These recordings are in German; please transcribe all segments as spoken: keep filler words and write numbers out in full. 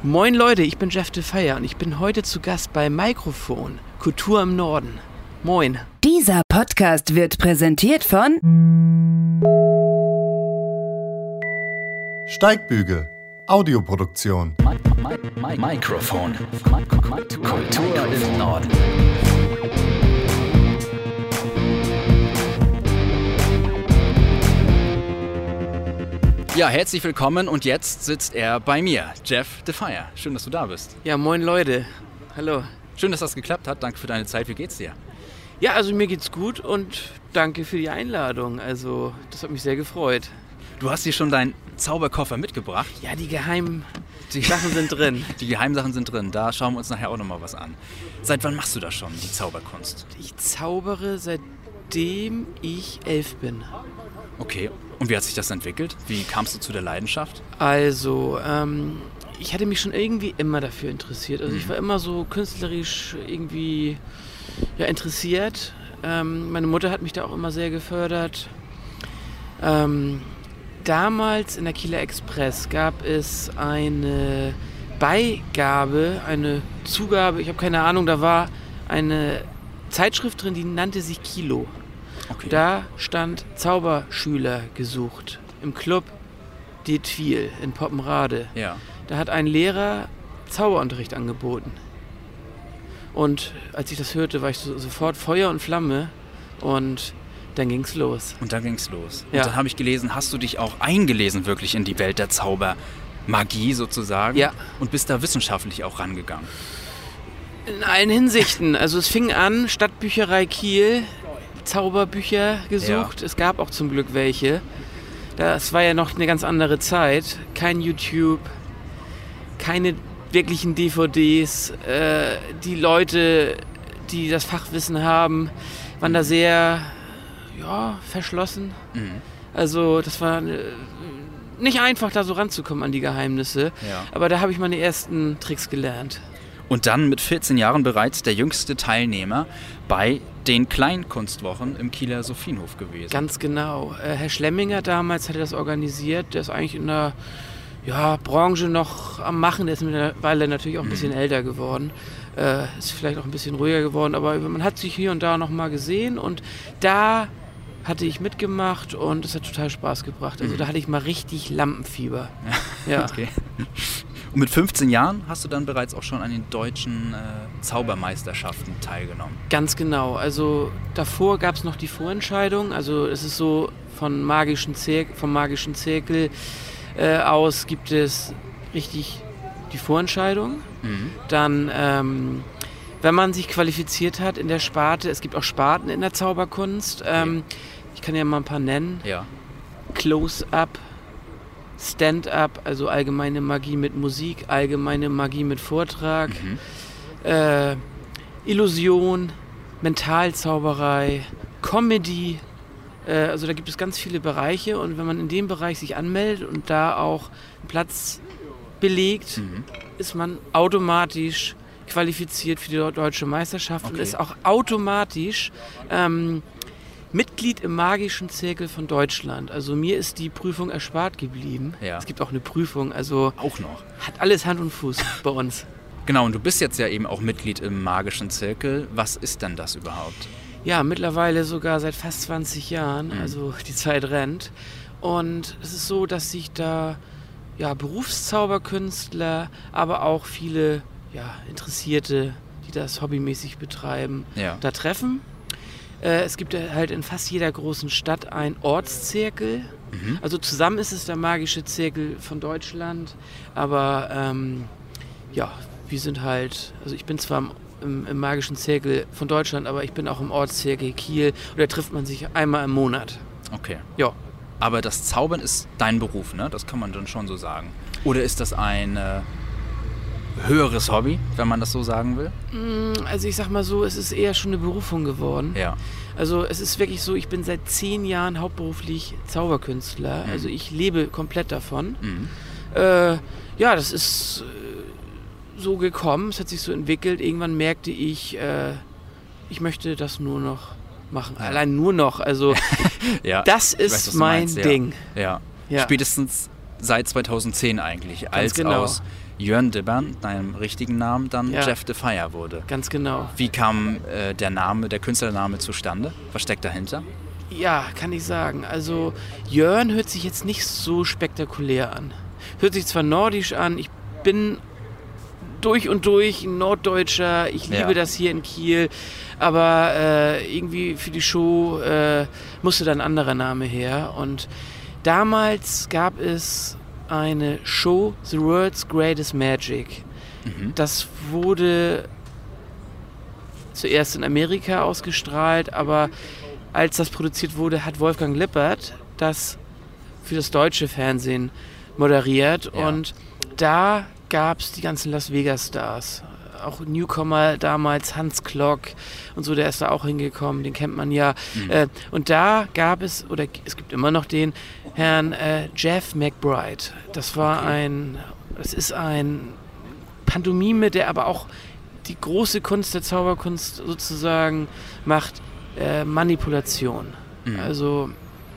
Moin Leute, ich bin Jeff DeFeyer und ich bin heute zu Gast bei Mikrofon, Kultur im Norden. Moin. Dieser Podcast wird präsentiert von Steigbügel, Audioproduktion. Mikrofon, Kultur im Norden. Ja, herzlich willkommen und jetzt sitzt er bei mir, Jeff DeFeyer. Schön, dass du da bist. Ja, moin Leute. Hallo. Schön, dass das geklappt hat. Danke für deine Zeit. Wie geht's dir? Ja, also mir geht's gut und danke für die Einladung. Also, das hat mich sehr gefreut. Du hast hier schon deinen Zauberkoffer mitgebracht. Ja, die geheimen die Sachen sind drin. Die Geheimsachen sind drin. Da schauen wir uns nachher auch nochmal was an. Seit wann machst du das schon, die Zauberkunst? Ich zaubere seitdem ich elf bin. Okay. Und wie hat sich das entwickelt? Wie kamst du zu der Leidenschaft? Also, ähm, ich hatte mich schon irgendwie immer dafür interessiert. Also Mhm. ich war immer so künstlerisch irgendwie ja, interessiert. Ähm, meine Mutter hat mich da auch immer sehr gefördert. Ähm, damals in der Kieler Express gab es eine Beigabe, eine Zugabe, ich habe keine Ahnung, da war eine Zeitschrift drin, die nannte sich Kilo. Okay. Da stand Zauberschüler gesucht im Club Dietwil in Poppenrade. Ja. Da hat ein Lehrer Zauberunterricht angeboten. Und als ich das hörte, war ich so, sofort Feuer und Flamme und dann ging's los. Und dann ging's los. Ja. Und dann habe ich gelesen, hast du dich auch eingelesen wirklich in die Welt der Zaubermagie sozusagen? Ja. Und bist da wissenschaftlich auch rangegangen? In allen Hinsichten. Also es fing an, Stadtbücherei Kiel, Zauberbücher gesucht. Ja. Es gab auch zum Glück welche. Das war ja noch eine ganz andere Zeit. Kein YouTube, keine wirklichen D V Ds. Äh, die Leute, die das Fachwissen haben, waren da sehr ja, verschlossen. Mhm. Also das war äh, nicht einfach, da so ranzukommen an die Geheimnisse. Ja. Aber da habe ich meine ersten Tricks gelernt. Und dann mit vierzehn Jahren bereits der jüngste Teilnehmer bei den Kleinkunstwochen im Kieler Sophienhof gewesen. Ganz genau. Äh, Herr Schlemminger damals hatte das organisiert. Der ist eigentlich in der ja, Branche noch am Machen. Der ist mittlerweile natürlich auch ein bisschen mhm. älter geworden. Äh, ist vielleicht auch ein bisschen ruhiger geworden. Aber man hat sich hier und da noch mal gesehen. Und da hatte ich mitgemacht und es hat total Spaß gebracht. Also mhm. da hatte ich mal richtig Lampenfieber. Ja. Okay. Und mit fünfzehn Jahren hast du dann bereits auch schon an den deutschen äh, Zaubermeisterschaften teilgenommen. Ganz genau. Also davor gab es noch die Vorentscheidung. Also es ist so von magischen Zirk- vom magischen Zirkel äh, aus gibt es richtig die Vorentscheidung. Mhm. Dann, ähm, wenn man sich qualifiziert hat in der Sparte, es gibt auch Sparten in der Zauberkunst. Ähm, okay. Ich kann ja mal ein paar nennen. Ja. Close-Up, Stand-Up, also allgemeine Magie mit Musik, allgemeine Magie mit Vortrag, Mhm. äh, Illusion, Mentalzauberei, Comedy. Äh, also da gibt es ganz viele Bereiche und wenn man in dem Bereich sich anmeldet und da auch einen Platz belegt, Mhm. ist man automatisch qualifiziert für die deutsche Meisterschaft Okay. und ist auch automatisch ähm, Mitglied im magischen Zirkel von Deutschland. Also mir ist die Prüfung erspart geblieben. Ja. Es gibt auch eine Prüfung, also Auch noch. hat alles Hand und Fuß bei uns. Genau, und du bist jetzt ja eben auch Mitglied im magischen Zirkel. Was ist denn das überhaupt? Ja, mittlerweile sogar seit fast zwanzig Jahren, Mhm. also die Zeit rennt. Und es ist so, dass sich da ja, Berufszauberkünstler, aber auch viele ja, Interessierte, die das hobbymäßig betreiben, Ja. da treffen. Äh, es gibt halt in fast jeder großen Stadt einen Ortszirkel. Mhm. Also zusammen ist es der magische Zirkel von Deutschland, aber ähm, ja, wir sind halt, also ich bin zwar im, im, im magischen Zirkel von Deutschland, aber ich bin auch im Ortszirkel Kiel und da trifft man sich einmal im Monat. Okay. Ja. Aber das Zaubern ist dein Beruf, ne? Das kann man dann schon so sagen. Oder ist das ein äh, höheres Hobby, wenn man das so sagen will? Also ich sag mal so, es ist eher schon eine Berufung geworden. Ja. Also es ist wirklich so, ich bin seit zehn Jahren hauptberuflich Zauberkünstler. Mhm. Also ich lebe komplett davon. Mhm. Äh, ja, das ist äh, so gekommen, es hat sich so entwickelt. Irgendwann merkte ich, äh, ich möchte das nur noch machen. Allein nur noch. Also Ja, das ich ist weiß, was du mein meinst, ja. Ding. Ja. Ja. Spätestens seit zweitausendzehn eigentlich, Ganz als genau. aus Jörn Dibbern, deinem richtigen Namen, dann Ja. Jeff Defire wurde. Ganz genau. Wie kam äh, der Name, der Künstlername zustande? Was steckt dahinter? Ja, kann ich sagen. Also Jörn hört sich jetzt nicht so spektakulär an. Hört sich zwar nordisch an, ich bin durch und durch ein Norddeutscher, ich liebe Ja. das hier in Kiel, aber äh, irgendwie für die Show äh, musste dann ein anderer Name her. Und damals gab es eine Show, The World's Greatest Magic. Mhm. Das wurde zuerst in Amerika ausgestrahlt, aber als das produziert wurde, hat Wolfgang Lippert das für das deutsche Fernsehen moderiert. Ja. Und da gab es die ganzen Las Vegas Stars. Auch Newcomer damals, Hans Klock und so, der ist da auch hingekommen, den kennt man ja. Mhm. Äh, und da gab es, oder es gibt immer noch den Herrn äh, Jeff McBride. Das war Okay. ein, das ist ein Pantomime, der aber auch die große Kunst der Zauberkunst sozusagen macht, äh, Manipulation. Mhm. Also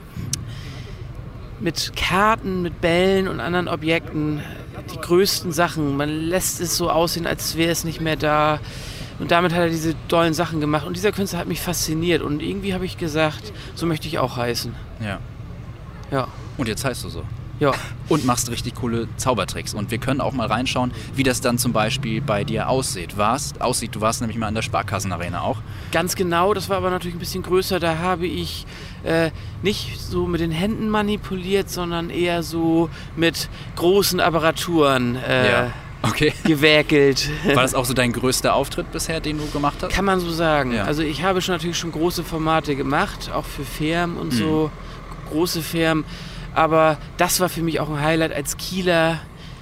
mit Karten, mit Bällen und anderen Objekten die größten Sachen. Man lässt es so aussehen, als wäre es nicht mehr da. Und damit hat er diese tollen Sachen gemacht. Und dieser Künstler hat mich fasziniert. Und irgendwie habe ich gesagt, so möchte ich auch heißen. Ja. Ja, Und jetzt heißt du so. ja. Und machst richtig coole Zaubertricks. Und wir können auch mal reinschauen, wie das dann zum Beispiel bei dir aussieht. Warst, aussieht. Du warst nämlich mal in der Sparkassenarena auch. Ganz genau, das war aber natürlich ein bisschen größer. Da habe ich äh, nicht so mit den Händen manipuliert, sondern eher so mit großen Apparaturen äh, Okay. gewerkelt. War das auch so dein größter Auftritt bisher, den du gemacht hast? Kann man so sagen. Ja. Also ich habe schon natürlich schon große Formate gemacht, auch für Firmen und Mhm. so, große Firmen. Aber das war für mich auch ein Highlight als Kieler.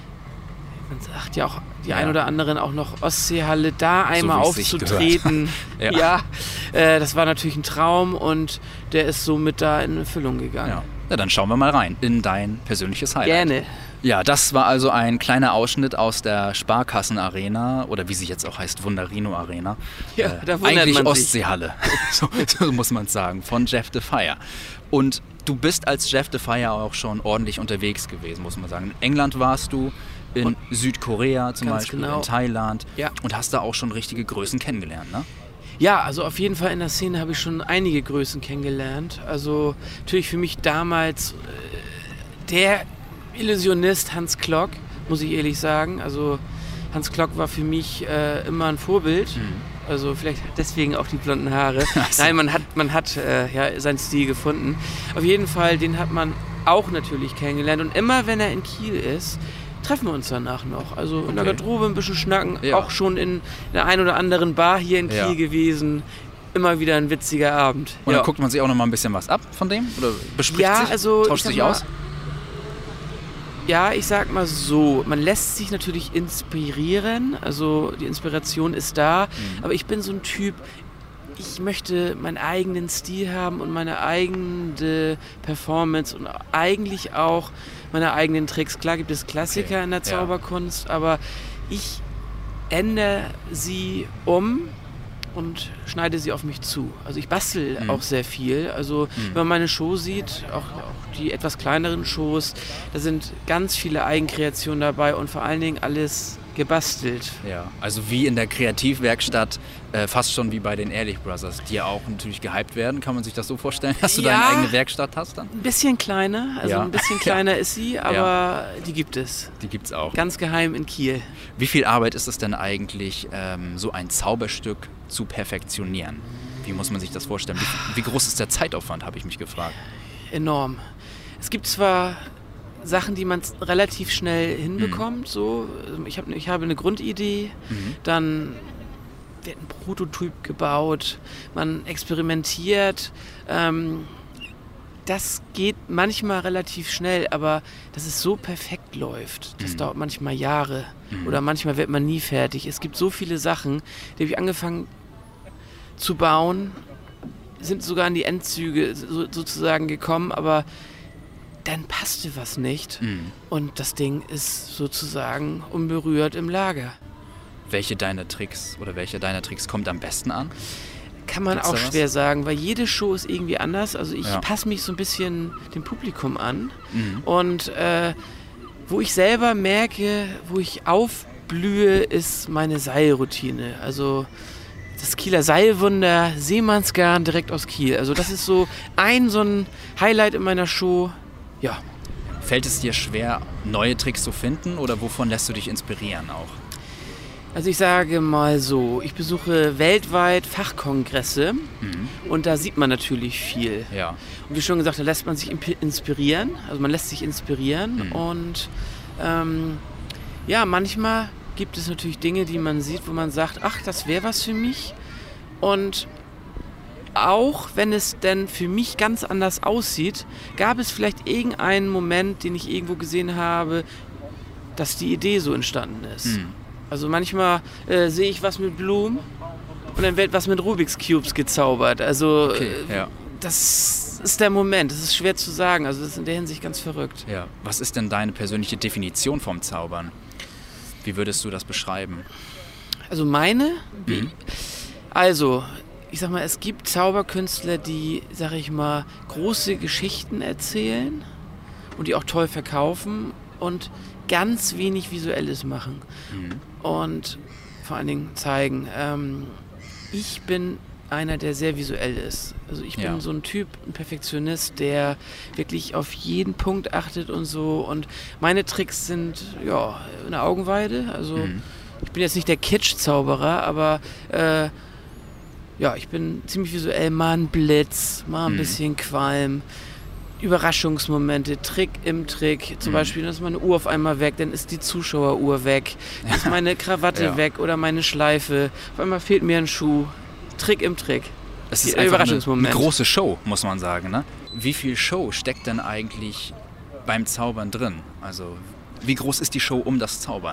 Man sagt ja auch die Ja. ein oder anderen auch noch Ostseehalle, da einmal wie es sich aufzutreten. Ja. ja, äh, das war natürlich ein Traum und der ist somit da in Erfüllung gegangen. Ja. Ja, dann schauen wir mal rein in dein persönliches Highlight. Gerne. Ja, das war also ein kleiner Ausschnitt aus der Sparkassenarena oder wie sie jetzt auch heißt, Wunderino Arena. Ja, da wundert eigentlich man sich. Ostseehalle, so, so muss man sagen, von Jeff Defire. Und du bist als Jeff Defire auch schon ordentlich unterwegs gewesen, muss man sagen. In England warst du, in Und Südkorea zum ganz Beispiel, genau. in Thailand Ja. und hast da auch schon richtige Größen kennengelernt, ne? Ja, also auf jeden Fall in der Szene habe ich schon einige Größen kennengelernt. Also natürlich für mich damals äh, der Illusionist Hans Klock, muss ich ehrlich sagen. Also Hans Klock war für mich äh, immer ein Vorbild. Mhm. Also vielleicht deswegen auch die blonden Haare. Ach so. Nein, man hat, man hat äh, ja, seinen Stil gefunden. Auf jeden Fall, den hat man auch natürlich kennengelernt. Und immer wenn er in Kiel ist, treffen wir uns danach noch. Also in der Okay. Garderobe ein bisschen schnacken. Ja. Auch schon in der ein oder anderen Bar hier in Kiel Ja. gewesen. Immer wieder ein witziger Abend. Und ja. dann guckt man sich auch noch mal ein bisschen was ab von dem? Oder bespricht Ja, sich? also, Tauscht ich sag sich mal, aus? Ja, ich sag mal so, man lässt sich natürlich inspirieren, also die Inspiration ist da, Mhm. aber ich bin so ein Typ, ich möchte meinen eigenen Stil haben und meine eigene Performance und eigentlich auch meine eigenen Tricks. Klar gibt es Klassiker Okay, in der ja. Zauberkunst, aber ich ändere sie um und schneide sie auf mich zu. Also ich bastel Mhm. auch sehr viel. Also Mhm. wenn man meine Show sieht, auch, auch die etwas kleineren Shows, da sind ganz viele Eigenkreationen dabei und vor allen Dingen alles gebastelt. Ja, also wie in der Kreativwerkstatt, äh, fast schon wie bei den Ehrlich Brothers, die ja auch natürlich gehypt werden. Kann man sich das so vorstellen, dass du Ja. deine eigene Werkstatt hast dann? Ein bisschen kleiner, also Ja. ein bisschen kleiner ist sie, aber die gibt es. Die gibt's auch. Ganz geheim in Kiel. Wie viel Arbeit ist es denn eigentlich, ähm, so ein Zauberstück zu perfektionieren? Wie muss man sich das vorstellen? Wie, wie groß ist der Zeitaufwand, habe ich mich gefragt. Enorm. Es gibt zwar Sachen, die man relativ schnell hinbekommt, so. Ich, hab, ich habe eine Grundidee, Mhm. dann wird ein Prototyp gebaut, man experimentiert. Ähm, das geht manchmal relativ schnell, aber dass es so perfekt läuft, das Mhm. dauert manchmal Jahre. Mhm. Oder manchmal wird man nie fertig. Es gibt so viele Sachen, die habe ich angefangen zu bauen, sind sogar in die Endzüge so, sozusagen gekommen, aber dann passte was nicht Mhm. und das Ding ist sozusagen unberührt im Lager. Welche deiner Tricks oder welche deiner Tricks kommt am besten an? Kann man Gibt's auch da was? schwer sagen, weil jede Show ist irgendwie anders. Also ich Ja. passe mich so ein bisschen dem Publikum an Mhm. und äh, wo ich selber merke, wo ich aufblühe, ist meine Seilroutine. Also das Kieler Seilwunder, Seemannsgarn direkt aus Kiel. Also das ist so ein, so ein Highlight in meiner Show. Ja. Fällt es dir schwer, neue Tricks zu finden oder wovon lässt du dich inspirieren auch? Also ich sage mal so, ich besuche weltweit Fachkongresse mhm. und da sieht man natürlich viel. Ja. Und wie schon gesagt, da lässt man sich inspirieren, also man lässt sich inspirieren mhm. und ähm, ja, manchmal gibt es natürlich Dinge, die man sieht, wo man sagt, ach, das wäre was für mich. Und auch wenn es denn für mich ganz anders aussieht, gab es vielleicht irgendeinen Moment, den ich irgendwo gesehen habe, dass die Idee so entstanden ist. Mhm. Also manchmal äh, sehe ich was mit Blumen und dann wird was mit Rubik's Cubes gezaubert. Also okay, ja. Das ist der Moment, das ist schwer zu sagen. Also das ist in der Hinsicht ganz verrückt. Ja. Was ist denn deine persönliche Definition vom Zaubern? Wie würdest du das beschreiben? Also meine? Mhm. Also, ich sag mal, es gibt Zauberkünstler, die, sag ich mal, große Geschichten erzählen und die auch toll verkaufen und ganz wenig Visuelles machen. Mhm. Und vor allen Dingen zeigen. Ähm, ich bin einer, der sehr visuell ist. Also ich bin ja. so ein Typ, ein Perfektionist, der wirklich auf jeden Punkt achtet und so. Und meine Tricks sind, ja, eine Augenweide. Also mhm. ich bin jetzt nicht der Kitsch-Zauberer, aber äh, ja, ich bin ziemlich visuell. Mal ein Blitz, mal ein mhm. bisschen Qualm. Überraschungsmomente, Trick im Trick. Zum mhm. Beispiel, dann ist meine Uhr auf einmal weg, dann ist die Zuschaueruhr weg. Dann ist meine Krawatte ja. weg oder meine Schleife. Auf einmal fehlt mir ein Schuh. Trick im Trick. Es ist einfach eine, eine große Show, muss man sagen. Ne? Wie viel Show steckt denn eigentlich beim Zaubern drin? Also wie groß ist die Show um das Zaubern?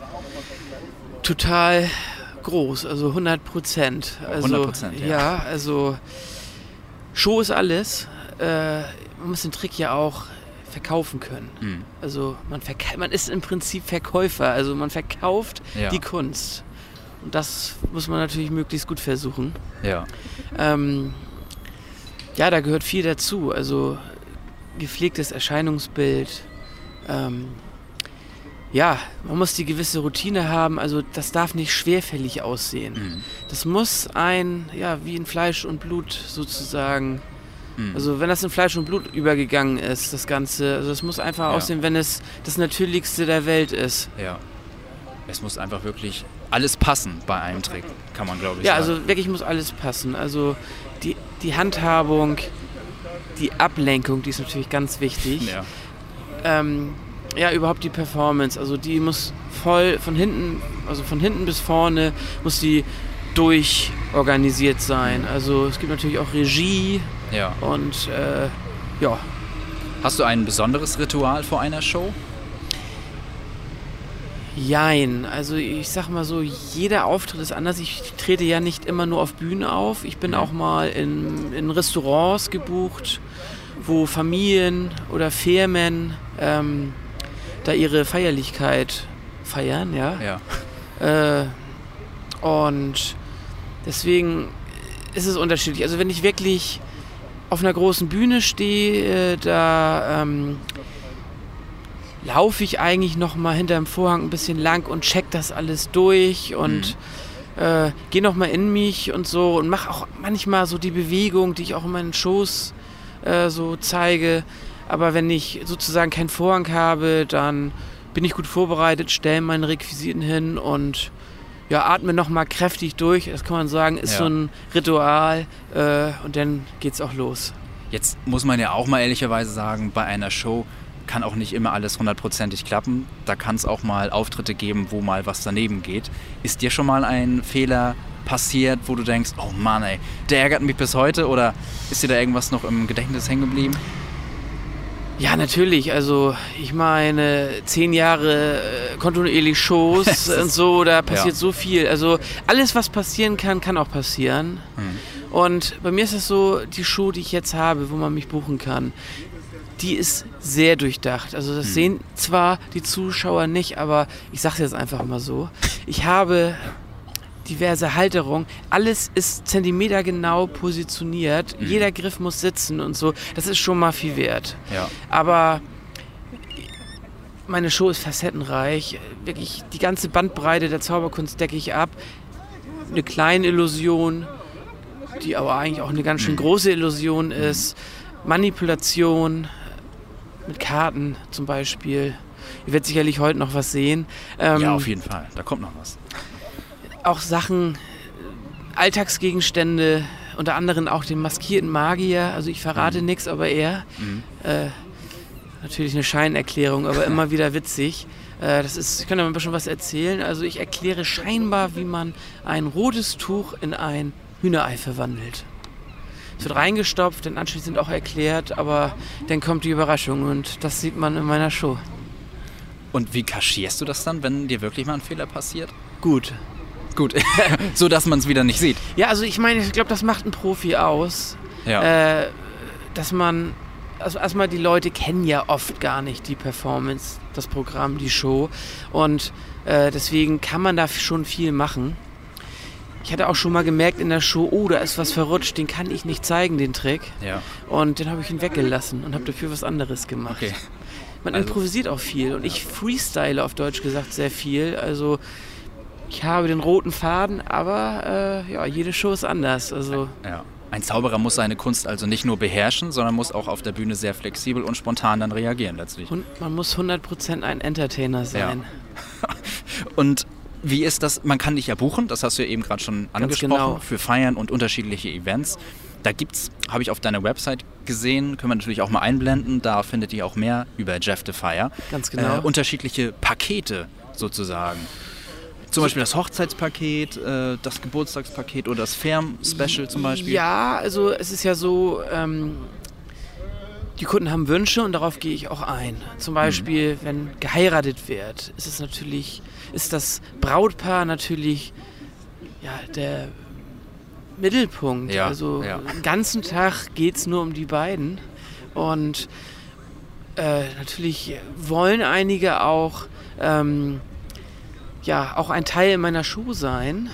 Total groß, also hundert Prozent. Also, hundert Prozent, ja. Ja, also Show ist alles. Äh, man muss den Trick ja auch verkaufen können. Mhm. Also man, verka- man ist im Prinzip Verkäufer, also man verkauft ja. die Kunst. Und das muss man natürlich möglichst gut versuchen. Ja. Ähm, ja, da gehört viel dazu. Also gepflegtes Erscheinungsbild. Ähm, ja, man muss die gewisse Routine haben. Also das darf nicht schwerfällig aussehen. Mhm. Das muss ein, ja, wie in Fleisch und Blut sozusagen. Mhm. Also wenn das in Fleisch und Blut übergegangen ist, das Ganze. Also es muss einfach ja. aussehen, wenn es das Natürlichste der Welt ist. Ja. Es muss einfach wirklich alles passen bei einem Trick, kann man glaube ich ja, sagen. Ja, also wirklich muss alles passen. Also die, die Handhabung, die Ablenkung, die ist natürlich ganz wichtig. Ja. Ähm, ja, überhaupt die Performance. Also die muss voll von hinten, also von hinten bis vorne muss die durchorganisiert sein. Also es gibt natürlich auch Regie ja. und äh, ja. Hast du ein besonderes Ritual vor einer Show? Jein, also ich sag mal so, jeder Auftritt ist anders. Ich trete ja nicht immer nur auf Bühnen auf. Ich bin auch mal in, in Restaurants gebucht, wo Familien oder Firmen ähm, da ihre Feierlichkeit feiern, ja. ja. Äh, und deswegen ist es unterschiedlich. Also wenn ich wirklich auf einer großen Bühne stehe, äh, da ähm, laufe ich eigentlich noch mal hinterm Vorhang ein bisschen lang und check das alles durch und mhm. äh, gehe noch mal in mich und so und mache auch manchmal so die Bewegung, die ich auch in meinen Shows äh, so zeige. Aber wenn ich sozusagen keinen Vorhang habe, dann bin ich gut vorbereitet, stelle meine Requisiten hin und ja, atme noch mal kräftig durch. Das kann man sagen, ist ja. so ein Ritual äh, und dann geht's auch los. Jetzt muss man ja auch mal ehrlicherweise sagen, bei einer Show kann auch nicht immer alles hundertprozentig klappen. Da kann es auch mal Auftritte geben, wo mal was daneben geht. Ist dir schon mal ein Fehler passiert, wo du denkst, oh Mann ey, der ärgert mich bis heute, oder ist dir da irgendwas noch im Gedächtnis hängen geblieben? Ja, natürlich. Also ich meine, zehn Jahre äh, kontinuierlich Shows und so, da passiert ja. so viel. Also alles, was passieren kann, kann auch passieren. Mhm. Und bei mir ist es so, die Show, die ich jetzt habe, wo man mich buchen kann, die ist sehr durchdacht. Also das hm. sehen zwar die Zuschauer nicht, aber ich sage es jetzt einfach mal so. Ich habe diverse Halterungen. Alles ist zentimetergenau positioniert. Hm. Jeder Griff muss sitzen und so. Das ist schon mal viel wert. Ja. Aber meine Show ist facettenreich. Wirklich die ganze Bandbreite der Zauberkunst decke ich ab. Eine kleine Illusion, die aber eigentlich auch eine ganz schön große Illusion ist. Manipulation mit Karten zum Beispiel. Ihr werdet sicherlich heute noch was sehen. Ähm, ja, auf jeden Fall. Da kommt noch was. Auch Sachen, Alltagsgegenstände, unter anderem auch den maskierten Magier. Also ich verrate mhm. nichts, aber er. Mhm. Äh, natürlich eine Scheinerklärung, aber immer wieder witzig. Äh, das ist, ich kann da mal ein bisschen was erzählen. Also ich erkläre scheinbar, wie man ein rotes Tuch in ein Hühnerei verwandelt. Es wird reingestopft, dann anschließend auch erklärt, aber dann kommt die Überraschung und das sieht man in meiner Show. Und wie kaschierst du das dann, wenn dir wirklich mal ein Fehler passiert? Gut. Gut, so dass man es wieder nicht sieht. Ja, also ich meine, ich glaube, das macht ein Profi aus. Ja. Äh, dass man, also erstmal die Leute kennen ja oft gar nicht die Performance, das Programm, die Show. Und äh, deswegen kann man da schon viel machen. Ich hatte auch schon mal gemerkt in der Show, oh, da ist was verrutscht, den kann ich nicht zeigen, den Trick. Ja. Und den habe ich ihn weggelassen und habe dafür was anderes gemacht. Okay. Man also, improvisiert auch viel und ich freestyle auf Deutsch gesagt sehr viel. Also ich habe den roten Faden, aber äh, ja, jede Show ist anders. Also ja. Ein Zauberer muss seine Kunst also nicht nur beherrschen, sondern muss auch auf der Bühne sehr flexibel und spontan dann reagieren letztlich. Und man muss hundert Prozent ein Entertainer sein. Ja. Und wie ist das? Man kann dich ja buchen, das hast du ja eben gerade schon angesprochen, genau. Für Feiern und unterschiedliche Events. Da gibt's, habe ich auf deiner Website gesehen, können wir natürlich auch mal einblenden, da findet ihr auch mehr über Jeff the Fire. Ganz genau. Äh, unterschiedliche Pakete sozusagen. Zum Beispiel das Hochzeitspaket, äh, das Geburtstagspaket oder das Firm-Special zum Beispiel. Ja, also es ist ja so, ähm, die Kunden haben Wünsche und darauf gehe ich auch ein. Zum Beispiel, mhm. wenn geheiratet wird, ist es natürlich, ist das Brautpaar natürlich ja, der Mittelpunkt. Ja, also ja. den ganzen Tag geht es nur um die beiden. Und äh, natürlich wollen einige auch ähm, ja, auch ein Teil meiner Show sein.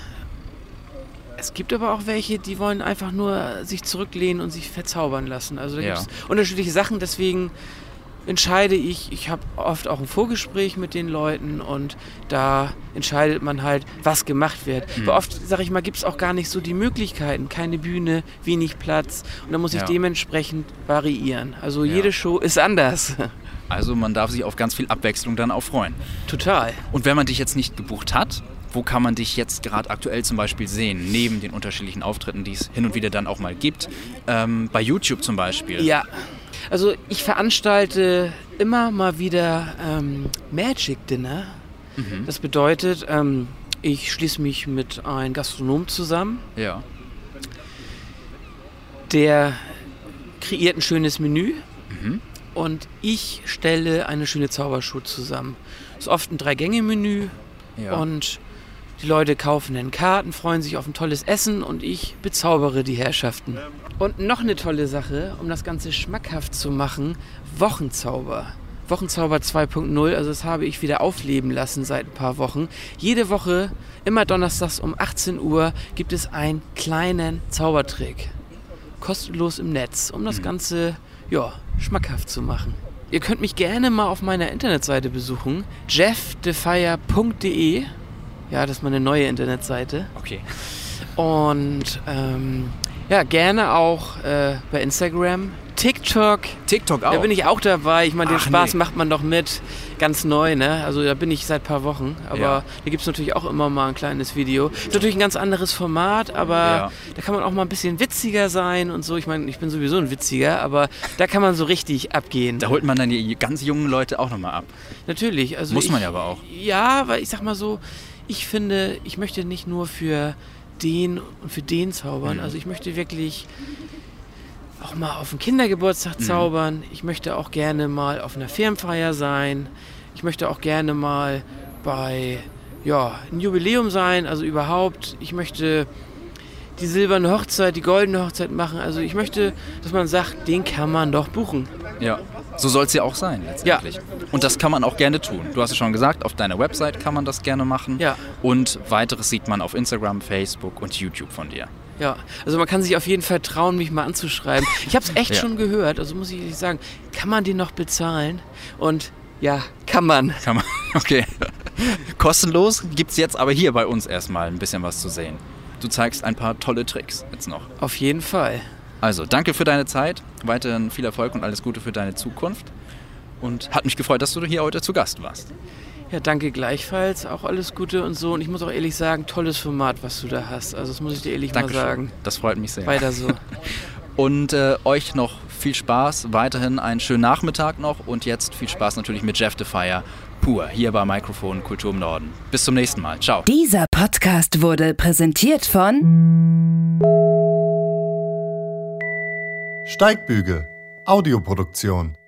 Es gibt aber auch welche, die wollen einfach nur sich zurücklehnen und sich verzaubern lassen. Also da ja. gibt es unterschiedliche Sachen, deswegen entscheide ich, ich habe oft auch ein Vorgespräch mit den Leuten und da entscheidet man halt, was gemacht wird. Mhm. Aber oft, sage ich mal, gibt es auch gar nicht so die Möglichkeiten, keine Bühne, wenig Platz und da muss ich ja. dementsprechend variieren. Also ja. jede Show ist anders. Also man darf sich auf ganz viel Abwechslung dann auch freuen. Total. Und wenn man dich jetzt nicht gebucht hat, wo kann man dich jetzt gerade aktuell zum Beispiel sehen, neben den unterschiedlichen Auftritten, die es hin und wieder dann auch mal gibt? Ähm, bei YouTube zum Beispiel. Ja, also ich veranstalte immer mal wieder ähm, Magic Dinner. Mhm. Das bedeutet, ähm, ich schließe mich mit einem Gastronom zusammen. Ja. Der kreiert ein schönes Menü. Mhm. Und ich stelle eine schöne Zaubershow zusammen. Das ist oft ein Drei-Gänge-Menü ja. und die Leute kaufen dann Karten, freuen sich auf ein tolles Essen und ich bezaubere die Herrschaften. Und noch eine tolle Sache, um das Ganze schmackhaft zu machen, Wochenzauber. Wochenzauber zwei Punkt null, also das habe ich wieder aufleben lassen seit ein paar Wochen. Jede Woche, immer donnerstags um achtzehn Uhr, gibt es einen kleinen Zaubertrick. Kostenlos im Netz, um das Ganze ja, schmackhaft zu machen. Ihr könnt mich gerne mal auf meiner Internetseite besuchen, jeff the fire punkt de. Ja, das ist meine neue Internetseite. Okay. Und ähm, ja, gerne auch äh, bei Instagram, TikTok. TikTok auch? Da bin ich auch dabei. Ich meine, den Ach, Spaß nee. macht man doch mit. Ganz neu, ne? Also da bin ich seit ein paar Wochen. Aber ja. da gibt es natürlich auch immer mal ein kleines Video. Ist natürlich ein ganz anderes Format, aber ja. da kann man auch mal ein bisschen witziger sein und so. Ich meine, ich bin sowieso ein Witziger, aber da kann man so richtig abgehen. Da holt man dann die ganz jungen Leute auch nochmal ab. Natürlich. Also Muss ich, man ja aber auch. Ja, weil ich sag mal so, ich finde, ich möchte nicht nur für den und für den zaubern. Mhm. Also ich möchte wirklich auch mal auf einen Kindergeburtstag zaubern. Mhm. Ich möchte auch gerne mal auf einer Firmenfeier sein. Ich möchte auch gerne mal bei ja, einem Jubiläum sein. Also überhaupt, ich möchte die silberne Hochzeit, die goldene Hochzeit machen. Also ich möchte, dass man sagt, den kann man doch buchen. Ja, so soll es ja auch sein letztendlich. Ja. Und das kann man auch gerne tun. Du hast es schon gesagt, auf deiner Website kann man das gerne machen. Ja. Und weiteres sieht man auf Instagram, Facebook und YouTube von dir. Ja, also man kann sich auf jeden Fall trauen, mich mal anzuschreiben. Ich habe es echt ja. schon gehört, also muss ich ehrlich sagen, kann man den noch bezahlen? Und Ja, kann man. Kann man, okay. Kostenlos gibt's jetzt aber hier bei uns erstmal ein bisschen was zu sehen. Du zeigst ein paar tolle Tricks jetzt noch. Auf jeden Fall. Also, danke für deine Zeit, weiterhin viel Erfolg und alles Gute für deine Zukunft. Und hat mich gefreut, dass du hier heute zu Gast warst. Ja, danke gleichfalls. Auch alles Gute und so. Und ich muss auch ehrlich sagen, tolles Format, was du da hast. Also das muss ich dir ehrlich Dankeschön. mal sagen. Das freut mich sehr. Weiter so. Und äh, euch noch viel Spaß, weiterhin einen schönen Nachmittag noch und jetzt viel Spaß natürlich mit Jeff Defire pur hier bei Mikrofon Kultur im Norden. Bis zum nächsten Mal. Ciao. Dieser Podcast wurde präsentiert von Steigbügel, Audioproduktion.